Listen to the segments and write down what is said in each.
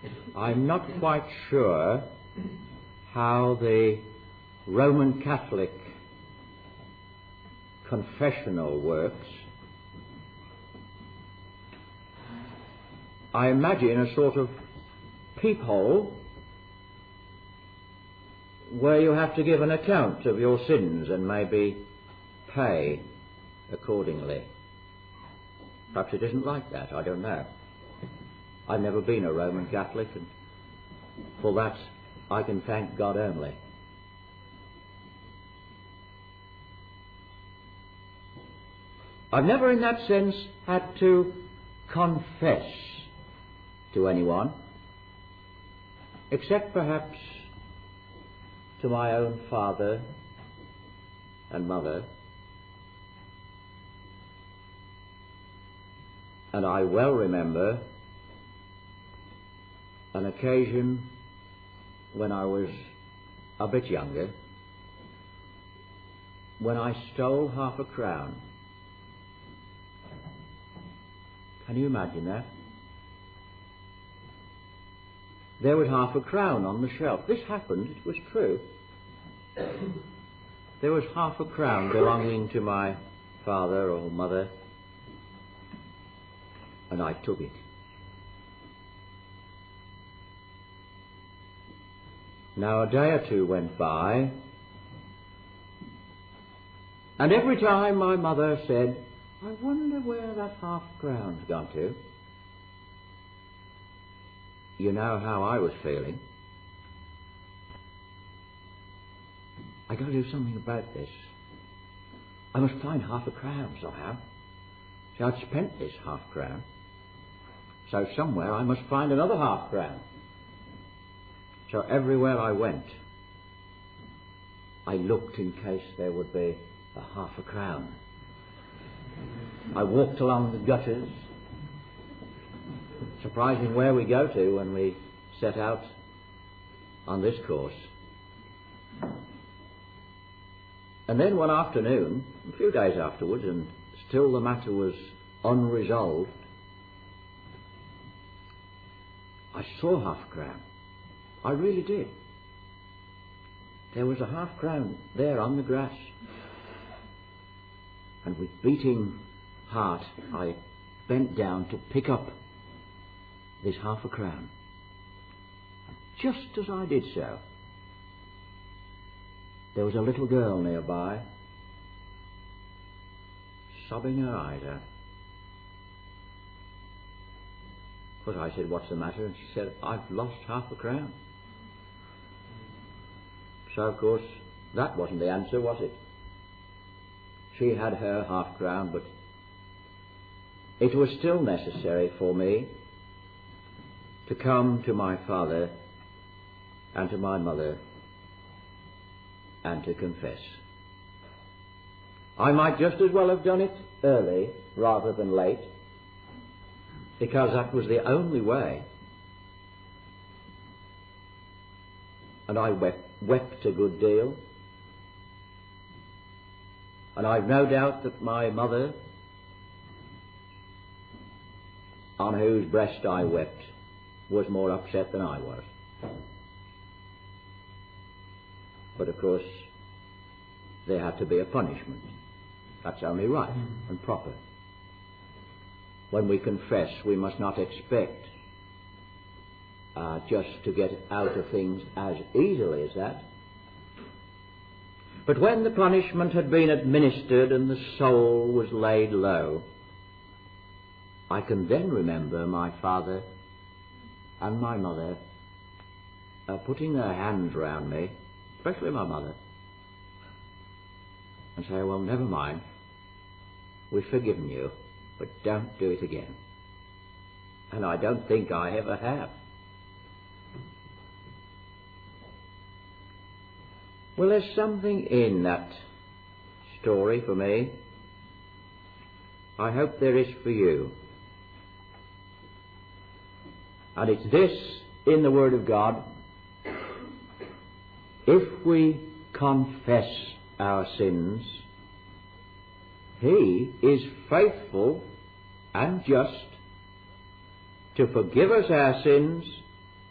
I'm not quite sure how the Roman Catholic confessional works. I imagine a sort of peephole where you have to give an account of your sins and maybe pay accordingly. Perhaps it isn't like that, I don't know. I've never been a Roman Catholic, and for that I can thank God only. I've never in that sense had to confess to anyone, except perhaps to my own father and mother. And I well remember an occasion when I was a bit younger, when I stole half a crown. Can you imagine that? There was half a crown on the shelf. This happened, it was true. There was half a crown belonging to my father or mother, and I took it. Now a day or two went by, and every time my mother said, "I wonder where that half crown's gone to." You know how I was feeling. I got to do something about this. I must find half a crown somehow. See, I'd spent this half crown, so somewhere I must find another half crown. So everywhere I went, I looked in case there would be a half a crown. I walked along the gutters. Surprising where we go to when we set out on this course. And then one afternoon, a few days afterwards, and still the matter was unresolved, I saw half a crown. I really did. There was a half crown there on the grass. And with beating heart, I bent down to pick up this half a crown. And just as I did so, there was a little girl nearby, sobbing her eyes out. But I said, "What's the matter?" And she said, "I've lost half a crown." So, of course, that wasn't the answer, was it? She had her half crown, but it was still necessary for me to come to my father and to my mother and to confess. I might just as well have done it early rather than late, because that was the only way. And I wept a good deal. And I've no doubt that my mother, on whose breast I wept, was more upset than I was. But of course, there had to be a punishment. That's only right and proper. When we confess, we must not expect just to get out of things as easily as that. But when the punishment had been administered and the soul was laid low, I can then remember my father and my mother putting their hands round me, especially my mother, and say, "Well, never mind, we've forgiven you, but don't do it again." And I don't think I ever have. Well, there's something in that story for me. I hope there is for you. And it's this in the Word of God: if we confess our sins, He is faithful and just to forgive us our sins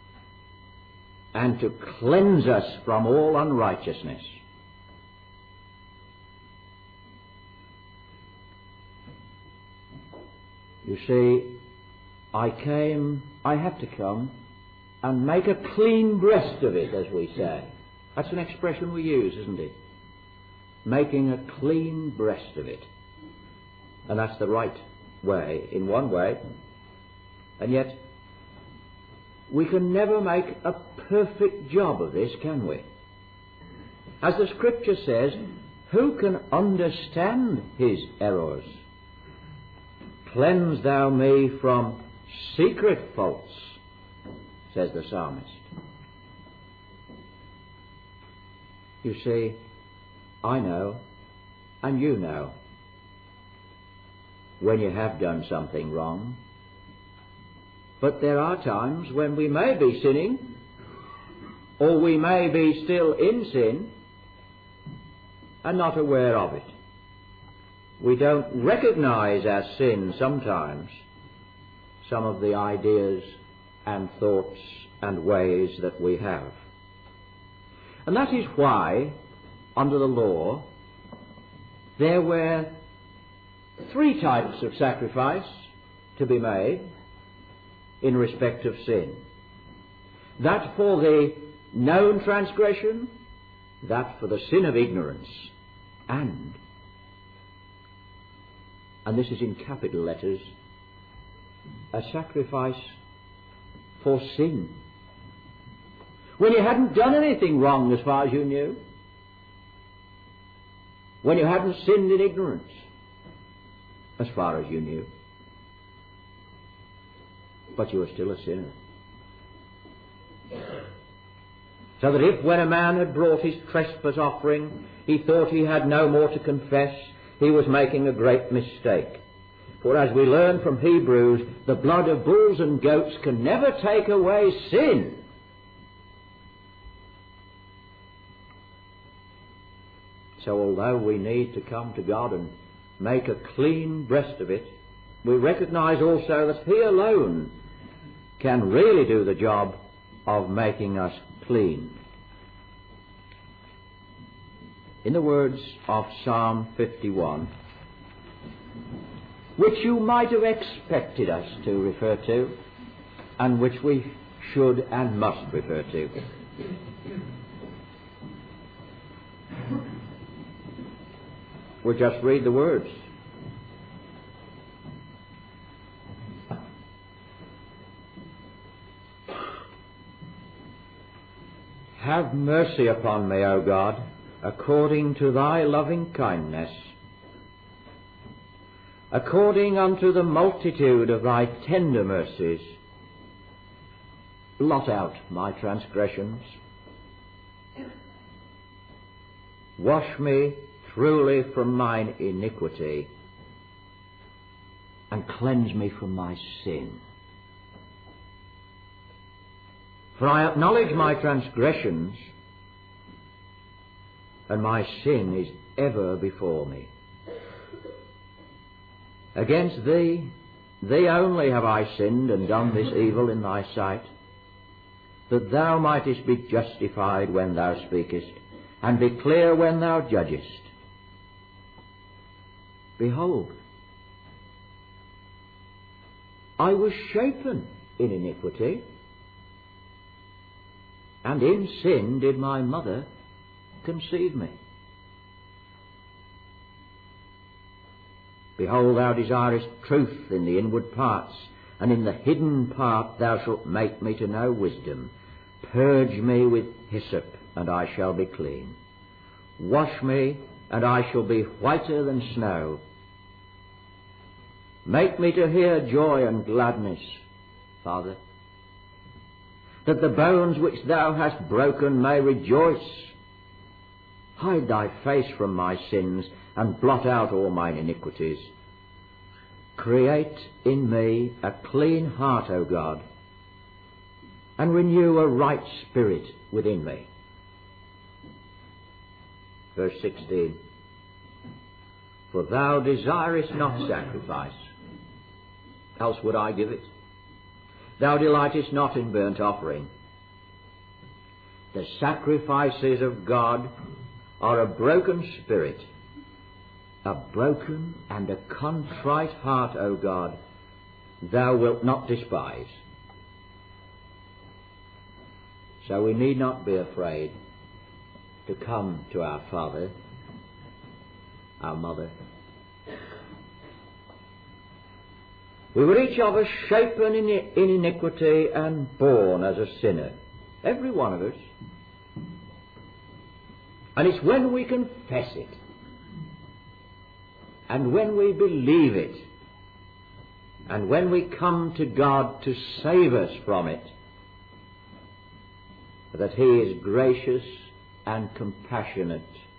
and to cleanse us from all unrighteousness. You see, I had to come and make a clean breast of it, as we say. That's an expression we use, isn't it? Making a clean breast of it. And that's the right way, in one way. And yet, we can never make a perfect job of this, can we? As the Scripture says, who can understand his errors? Cleanse thou me from secret faults, says the psalmist. You see, I know, and you know, when you have done something wrong. But there are times when we may be sinning, or we may be still in sin, and not aware of it. We don't recognize as sin sometimes some of the ideas and thoughts and ways that we have. And that is why, under the law, there were 3 types of sacrifice to be made in respect of sin. That for the known transgression, that for the sin of ignorance, and this is in capital letters, a sacrifice for sin. When you hadn't done anything wrong as far as you knew. When you hadn't sinned in ignorance as far as you knew. But you were still a sinner. So that if when a man had brought his trespass offering, he thought he had no more to confess, he was making a great mistake. For as we learn from Hebrews, the blood of bulls and goats can never take away sin. So although we need to come to God and make a clean breast of it, we recognize also that He alone can really do the job of making us clean. In the words of Psalm 51, which you might have expected us to refer to, and which we should and must refer to. We'll just read the words. Have mercy upon me, O God, according to thy loving kindness, according unto the multitude of thy tender mercies. Blot out my transgressions. Wash me truly from mine iniquity, and cleanse me from my sin. For I acknowledge my transgressions, and my sin is ever before me. Against thee, thee only have I sinned and done this evil in thy sight, that thou mightest be justified when thou speakest, and be clear when thou judgest. Behold, I was shapen in iniquity, and in sin did my mother conceive me. Behold, thou desirest truth in the inward parts, and in the hidden part thou shalt make me to know wisdom. Purge me with hyssop, and I shall be clean. Wash me, and I shall be whiter than snow. Make me to hear joy and gladness, Father, that the bones which thou hast broken may rejoice. Hide thy face from my sins, and blot out all mine iniquities. Create in me a clean heart, O God, and renew a right spirit within me. Verse 16. For thou desirest not sacrifice, else would I give it. Thou delightest not in burnt offering. The sacrifices of God are a broken spirit, a broken and a contrite heart, O God, thou wilt not despise. So we need not be afraid to come to our Father, our Mother. We were each of us shapen in iniquity and born as a sinner, every one of us. And it's when we confess it, and when we believe it, and when we come to God to save us from it, that He is gracious and compassionate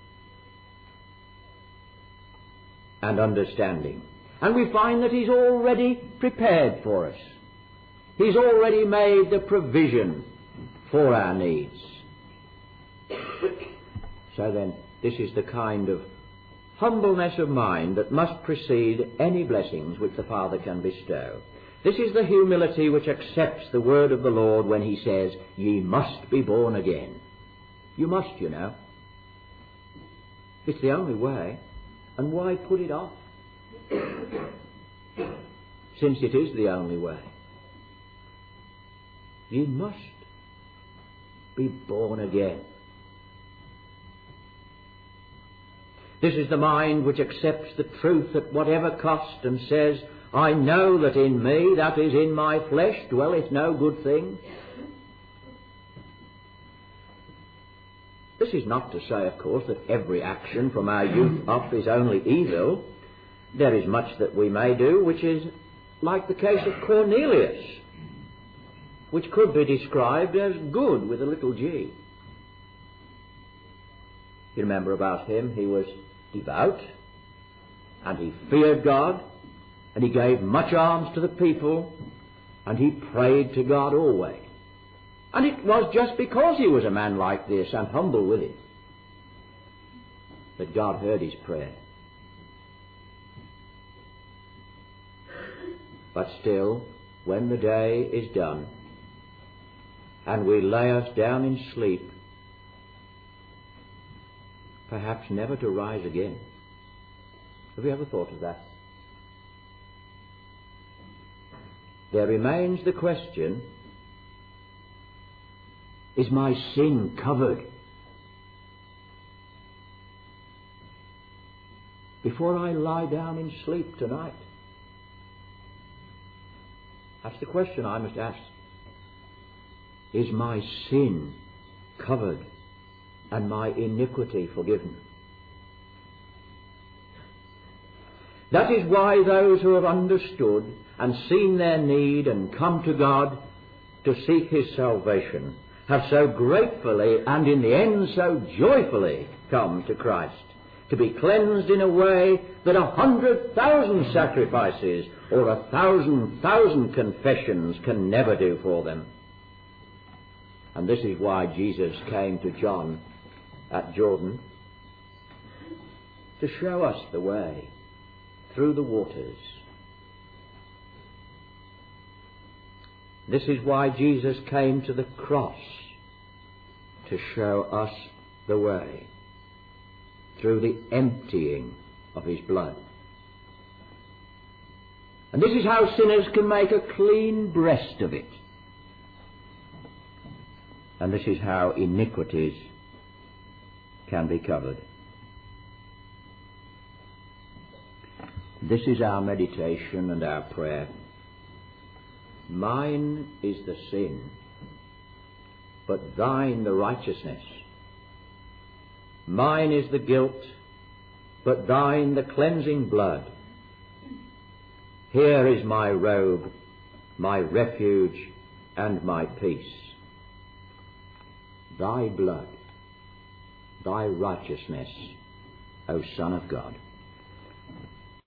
and understanding. And we find that He's already prepared for us. He's already made the provision for our needs. So then, this is the kind of humbleness of mind that must precede any blessings which the Father can bestow. This is the humility which accepts the word of the Lord when He says, "Ye must be born again." You must, you know. It's the only way. And why put it off? Since it is the only way. Ye must be born again. This is the mind which accepts the truth at whatever cost and says, "I know that in me, that is in my flesh, dwelleth no good thing." This is not to say, of course, that every action from our youth up is only evil. There is much that we may do which is like the case of Cornelius, which could be described as good with a little g. You remember about him, he was devout, and he feared God, and he gave much alms to the people, and he prayed to God always. And it was just because he was a man like this and humble with it that God heard his prayer. But still, when the day is done and we lay us down in sleep, perhaps never to rise again. Have you ever thought of that? There remains the question, is my sin covered? Before I lie down in sleep tonight. That's the question I must ask. Is my sin covered and my iniquity forgiven? That is why those who have understood and seen their need and come to God to seek His salvation have so gratefully and in the end so joyfully come to Christ, to be cleansed in a way that 100,000 sacrifices or 1,000,000 confessions can never do for them. And this is why Jesus came to John at Jordan, to show us the way through the waters. This is why Jesus came to the cross, to show us the way through the emptying of His blood. And this is how sinners can make a clean breast of it. And this is how iniquities can be covered. This is our meditation and our prayer. Mine is the sin, but thine the righteousness. Mine is the guilt, but thine the cleansing blood. Here is my robe, my refuge, and my peace. Thy blood, thy righteousness, O Son of God.